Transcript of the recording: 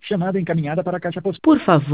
Chamada encaminhada para a caixa postal. Por favor.